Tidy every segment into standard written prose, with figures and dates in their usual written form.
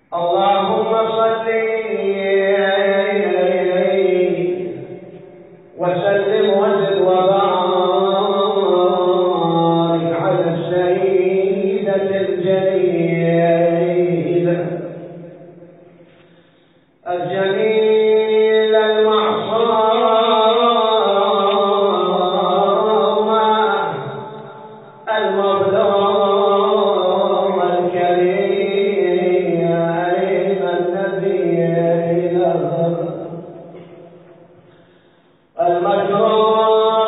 اللهم صل وسلم وزد وبارك على السيدة الجليلة الجميل المعصومة المظلوم الكريم النبي المكروم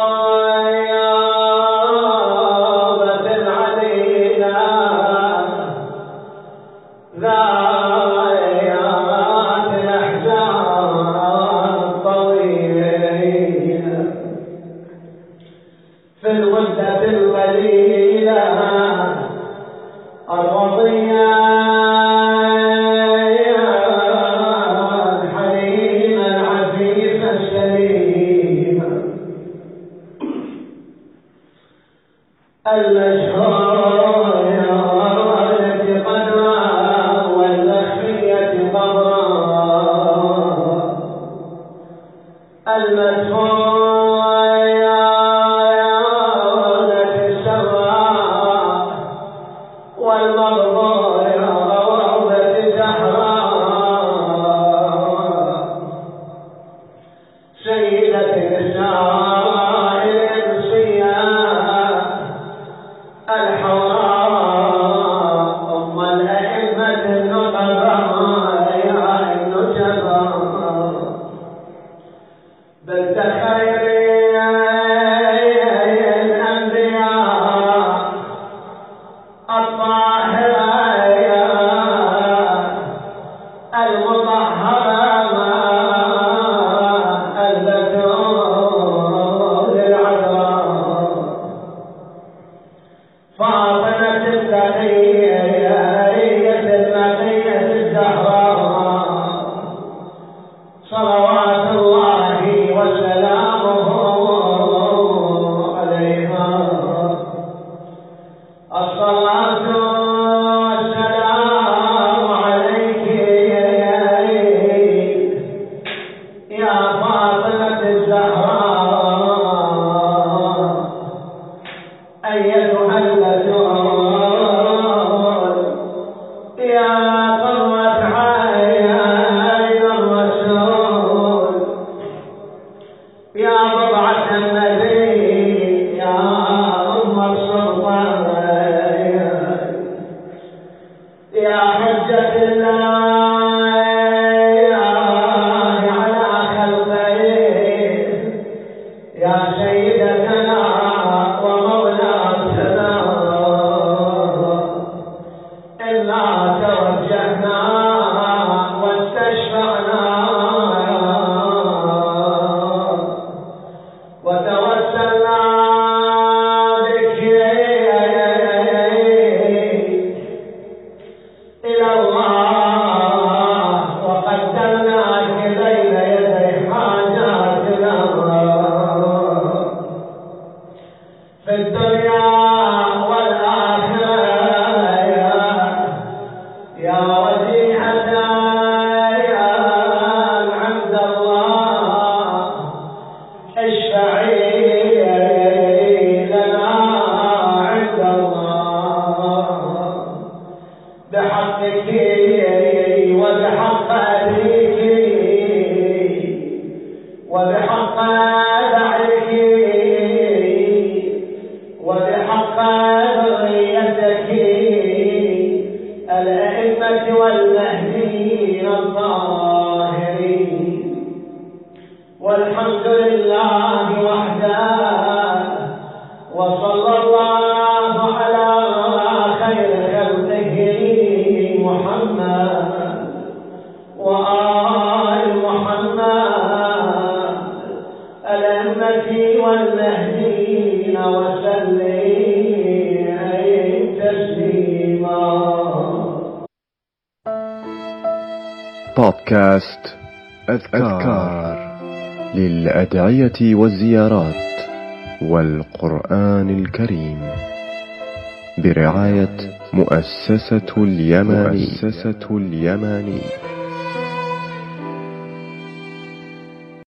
في الغدة القليلة الرضية الحليمة العفيفة السليمة المشهورة التي قدرها والمخفية قبرها المدفونة سيدة النساء الأنصياء الحوراء أم الأئمة النقباء النجباء بنت خير الأنبياء الطاهرة المطهرة فاطمة التقية النقية الزهراء صلوات الله وسلامه عليها الصلاة والسلام عليك يا فاطمة الزهراء أيتها البتول يا قرة عين الرسول يا بضعة النبي يا أم السلطان يا حجة الله على خلقه يا سيدتنا إنا توجهنا واستشفعنا وتوسلنا بك إلى الله وقدمناك بين يدي حاجاتنا في الدنيا يا وجيهة عند الله اشفعي لنا عند الله بحقك وبحق أبيك وبحق بعلك وبحق ذريتك الأئمة والمهديين الطاهرين والحمد لله وحده وصلى الله على خير خلقه محمد وآل محمد الأئمة والمهديين وسلم تسليما. بودكاست أذكار للأدعية والزيارات والقرآن الكريم. برعاية مؤسسة اليماني